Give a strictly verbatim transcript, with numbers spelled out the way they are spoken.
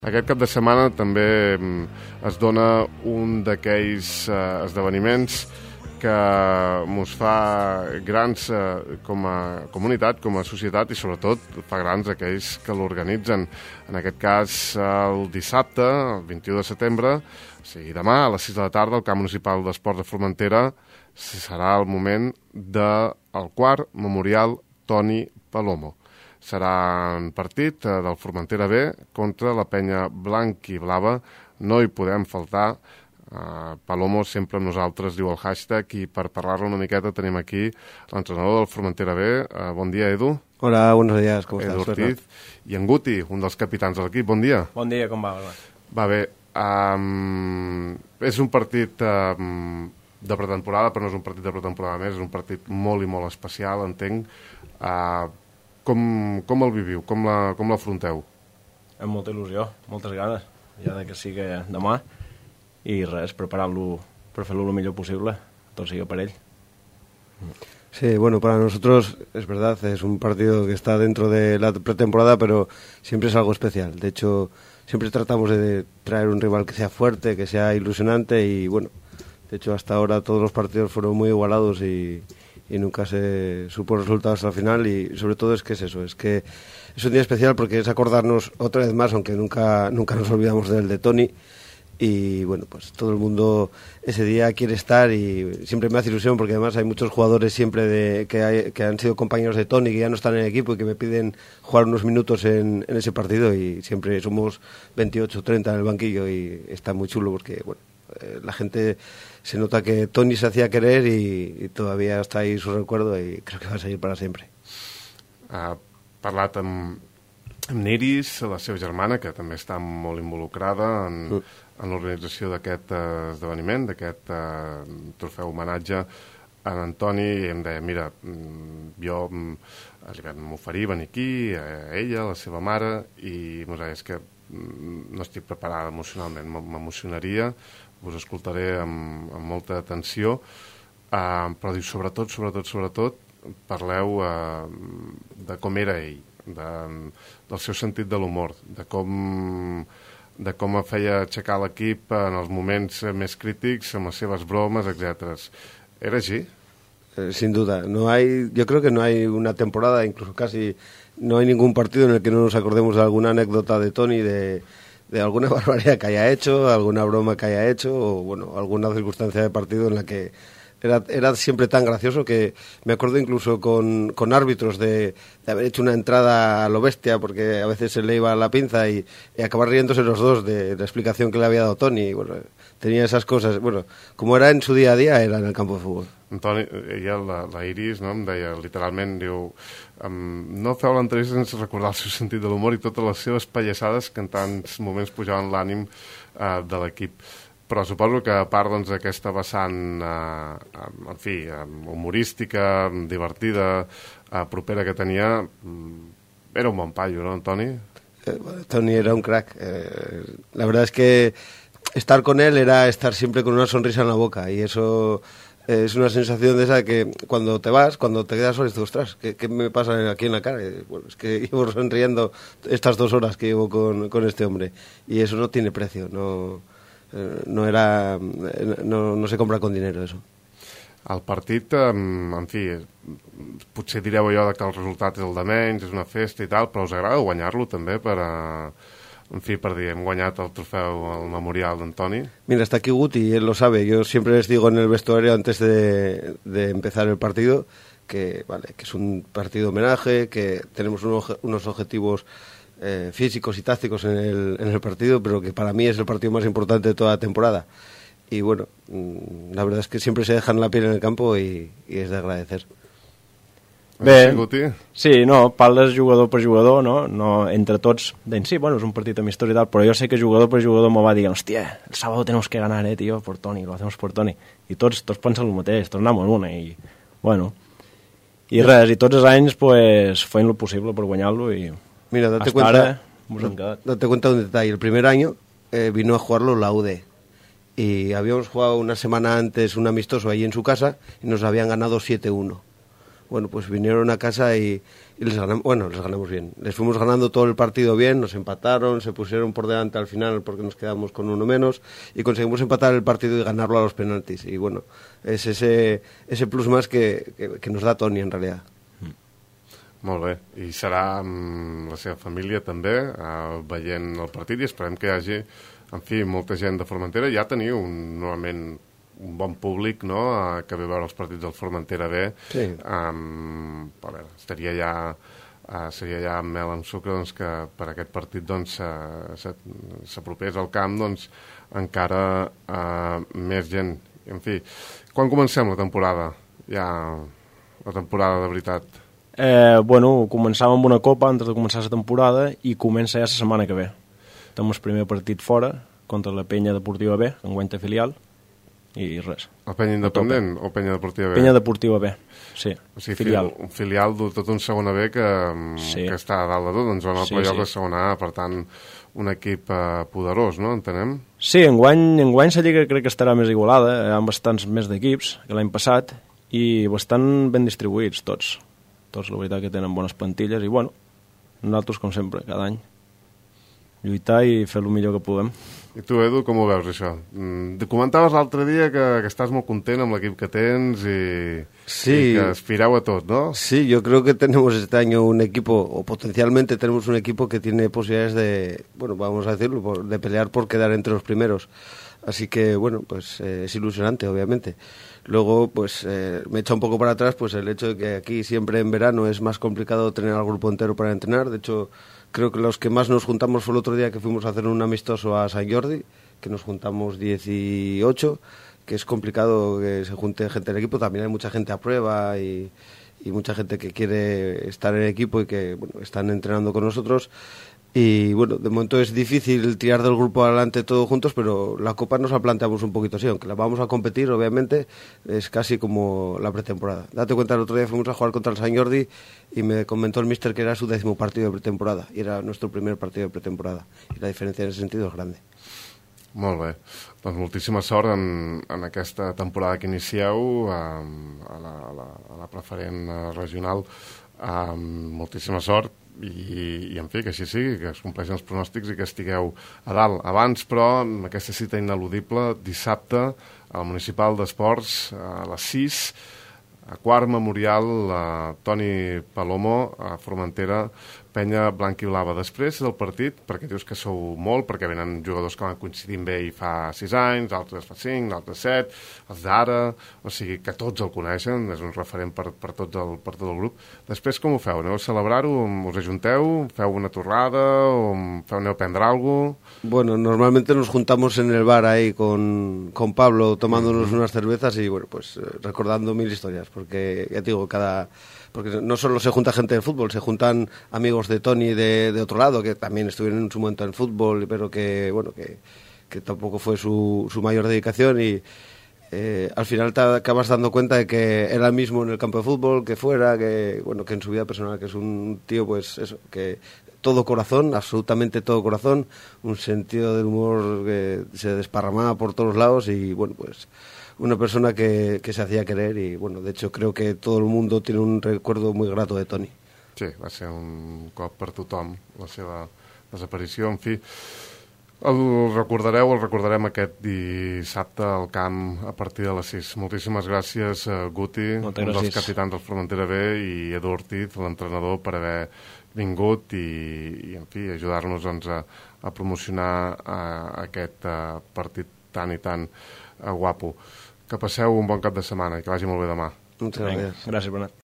Aquest cap de setmana també es dona un d'aquells eh, esdeveniments que ens fa grans eh, com a comunitat, com a societat, i sobretot fa grans aquells que l'organitzen. En aquest cas, el dissabte, el vint-i-u de setembre, o sigui, demà a les sis de la tarda, al Camp Municipal d'Esports de Formentera, serà el moment del quart Memorial Toni Palomo. Serà un partit del Formentera B contra la penya blanc i blava. No hi podem faltar. Uh, Palomo sempre amb nosaltres, diu el hashtag, i per parlar-lo una miqueta tenim aquí l'entrenador del Formentera B. Uh, bon dia, Edu. Hola, buenos días, ¿cómo estás? Edu Ortiz. I en Guti, un dels capitans de l'equip. Bon dia. Bon dia, com va? Va bé. Um, és un partit um, de pretemporada, però no és un partit de pretemporada més, és un partit molt i molt especial, entenc. Uh, Com, com el viviu? Com la, com l'afronteu? Amb molta il·lusió, moltes ganes, ja de que sigui demà, i res, preparar-lo per fer-lo el millor possible, tot sigui per ell. Sí, bueno, para nosotros es verdad, es un partido que está dentro de la pretemporada, pero siempre es algo especial. De hecho, siempre tratamos de traer un rival que sea fuerte, que sea ilusionante, y bueno, de hecho hasta ahora todos los partidos fueron muy igualados y... y nunca se supo resultados hasta el final, y sobre todo es que es eso, es que es un día especial porque es acordarnos otra vez más, aunque nunca nunca nos olvidamos del de Toni, y bueno, pues todo el mundo ese día quiere estar, y siempre me hace ilusión porque además hay muchos jugadores siempre de, que, hay, que han sido compañeros de Toni, que ya no están en el equipo y que me piden jugar unos minutos en, en ese partido, y siempre somos veintiocho, treinta en el banquillo, y está muy chulo porque bueno, eh, la gente... Se nota que Toni se hacía querer y, y todavía está ahí su recuerdo, y creo que va a seguir para sempre. Ha parlat amb, amb Niris, la seva germana, que també està molt involucrada en, mm. en l'organització d'aquest uh, esdeveniment, d'aquest uh, trofeu homenatge a Antoni, i em deia, mira, jo li vam oferir venir aquí, a ella, a la seva mare, i m'ho deia, és que no estic preparada emocionalment, m'emocionaria, us escoltaré amb, amb molta atenció, uh, però diu, sobretot, sobretot, sobretot, parleu uh, de com era ell, de, del seu sentit de l'humor, de com, de com feia aixecar l'equip en els moments més crítics, amb les seves bromes, etcètera. ¿Era así? Eh, sin duda. No hay, yo creo que no hay una temporada, incluso casi no hay ningún partido en el que no nos acordemos de alguna anécdota de Toni, de... de alguna barbaridad que haya hecho, alguna broma que haya hecho, o bueno, alguna circunstancia de partido en la que era, era siempre tan gracioso que me acuerdo incluso con, con árbitros de, de haber hecho una entrada a lo bestia, porque a veces se le iba la pinza, y, y acabar riéndose los dos de, de la explicación que le había dado Toni. Y bueno, tenía esas cosas, bueno, como era en su día a día, era en el campo de fútbol. Antoni, ella, la, la Iris, no, em deia literalment, diu, um, no feu l'entrevista sense recordar el seu sentit de l'humor i totes les seves pallassades que en tants moments pujaven l'ànim uh, de l'equip. Però suposo que a part doncs, d'aquesta vessant, uh, en fi, humorística, divertida, uh, propera que tenia, um, era un bon paio, ¿no, Antoni? Eh, bueno, Toni era un crack. Eh, la verdad es que estar con él era estar siempre con una sonrisa en la boca, y eso... es una sensación de esa que cuando te vas, cuando te quedas solo, dices, ostras, ¿qué, ¿qué me pasa aquí en la cara? Y, bueno, es que llevo sonriendo estas dos horas que llevo con, con este hombre, y eso no tiene precio, no, eh, no era, no, no se compra con dinero eso. El partit, en fi, potser direu allò que el resultat és el de menys, és una festa i tal, però us agrada guanyar-lo també per a... En fi, per dir, hem guanyat el trofeu al memorial d'Antoni. Mira, está aquí Guti, él lo sabe. Yo siempre les digo en el vestuario antes de, de empezar el partido que, vale, que es un partido homenaje, que tenemos unos, unos objetivos eh, físicos y tácticos en el, en el partido, pero que para mí es el partido más importante de toda la temporada. Y bueno, la verdad es que siempre se dejan la piel en el campo, y, y es de agradecer. Bé, sí, no, parles jugador per jugador, no? No entre tots, deien, sí, bueno, és un partit amistós i tal, però jo sé que jugador per jugador m'ho va dir, hòstia, el sábado tenemos que ganar, eh, tío, por Toni, lo hacemos por Toni. I tots, tots pensen el mateix, tots anem en una, i, bueno, i res, i tots els anys, pues, feien lo possible per guanyar-lo, i mira, date hasta cuenta, ara mos hem quedat. Date cuenta de un detalle, el primer año eh, vino a jugarlo la U D, y habíamos jugado una semana antes un amistoso allí en su casa, y nos habían ganado siete uno. Bueno, pues vinieron a casa y, y les ganamos, bueno, les ganamos bien. Les fuimos ganando todo el partido bien, nos empataron, se pusieron por delante al final porque nos quedamos con uno menos y conseguimos empatar el partido y ganarlo a los penaltis. Y bueno, es ese, ese plus más que, que, que nos da Toni en realidad. Molt bé, i serà amb la seva família també eh, veient el partit i esperem que hi hagi, en fi, molta gent de Formentera. Ja teniu un, normalment un bon públic, no?, eh, que ve a veure els partits del Formentera B. Sí. Um, a veure, estaria ja uh, seria ja mel amb sucre doncs, que per aquest partit doncs, s'apropés al camp doncs, encara uh, més gent. En fi, quan comencem la temporada? Ja la temporada de veritat. Eh, bueno, començàvem amb una copa antes de començar la temporada i comença ja la setmana que ve. Tenim el primer partit fora contra la Penya Deportiva B, en guany de filial, i res. El Penya Independent o Penya Deportiva B? Penya Deportiva B, sí, o sigui, filial. Un filial de tot un segona B que, sí. que està a dalt de tot, doncs en el sí, playoff sí. de segona A, per tant, un equip eh, poderós, no? Entenem? Sí, enguany, enguany la Lliga crec que estarà més igualada, hi ha bastants més d'equips que l'any passat, i bastant ben distribuïts tots. Tots, la veritat, que tenen bones plantilles i, bueno, nosaltres, com sempre, cada any, lluitar i fer el millor que puguem. I tu, Edu, com ho veus, això? Mm, comentaves l'altre dia que, que estàs molt content amb l'equip que tens i, sí. y que aspireu a tot, ¿no? Sí, yo creo que tenemos este año un equipo, o potencialmente tenemos un equipo que tiene posibilidades de, bueno, vamos a decirlo, de pelear por quedar entre los primeros. Así que, bueno, pues eh, es ilusionante, obviamente. Luego, pues eh, me echa un poco para atrás pues el hecho de que aquí siempre en verano es más complicado tener al grupo entero para entrenar. De hecho, creo que los que más nos juntamos fue el otro día que fuimos a hacer un amistoso a Sant Jordi, que nos juntamos dieciocho, que es complicado que se junte gente del equipo. También hay mucha gente a prueba y, y mucha gente que quiere estar en el equipo y que, bueno, están entrenando con nosotros. Y bueno, de momento es difícil tirar del grupo adelante todos juntos, pero la Copa nos la planteamos un poquito así, aunque la vamos a competir, obviamente, es casi como la pretemporada. Date cuenta, el otro día fuimos a jugar contra el Sant Jordi y me comentó el míster que era su décimo partido de pretemporada, y era nuestro primer partido de pretemporada, y la diferencia en ese sentido es grande. Molt bé, doncs moltíssima sort en, en aquesta temporada que inicieu a, a, la, a, la, a la preferent regional, um, moltíssima sort. I, i en fi, que així sigui, que es compleixin els pronòstics i que estigueu a dalt. Abans, però, amb aquesta cita ineludible, dissabte, al Municipal d'Esports, a les sis, a quart memorial, a Toni Palomo, a Formentera, Penya Blanc i Blava. Després del partit, perquè dius que sou molt, perquè venen jugadors que van coincidint bé i fa sis anys, altres fa cinc, altres set, els d'ara, o sigui que tots el coneixen, és un referent per, per, tot el, per tot el grup. Després com ho feu? Aneu a celebrar-ho? Us ajunteu? Feu una torrada? O feu, aneu a prendre alguna cosa? Bueno, normalmente nos juntamos en el bar ahí con, con Pablo tomándonos uh-huh. unas cervezas y bueno, pues recordando mil historias, porque ya te digo, cada... porque no solo se junta gente de fútbol, se juntan amigos de Toni de, de otro lado, que también estuvieron en su momento en fútbol, pero que, bueno, que, que tampoco fue su, su mayor dedicación y eh, al final te acabas dando cuenta de que era el mismo en el campo de fútbol, que fuera, que, bueno, que en su vida personal, que es un tío, pues eso, que todo corazón, absolutamente todo corazón, un sentido del humor que se desparramaba por todos lados y, bueno, pues... una persona que, que se hacía querer y, bueno, de hecho creo que todo el mundo tiene un recuerdo muy grato de Toni. Sí, va ser un cop per tothom la seva desaparició, en fi. El recordareu, el recordarem aquest dissabte al camp a partir de les sis. Moltíssimes gràcies, Guti, un dels capitans del Formentera B, i Edu Ortiz, l'entrenador, per haver vingut i, i en fi, ajudar-nos doncs, a, a promocionar a, a aquest a, partit tan i tan a, guapo. Que passeu un bon cap de setmana i que vagi molt bé demà. Moltes gràcies. Gràcies, Bernat.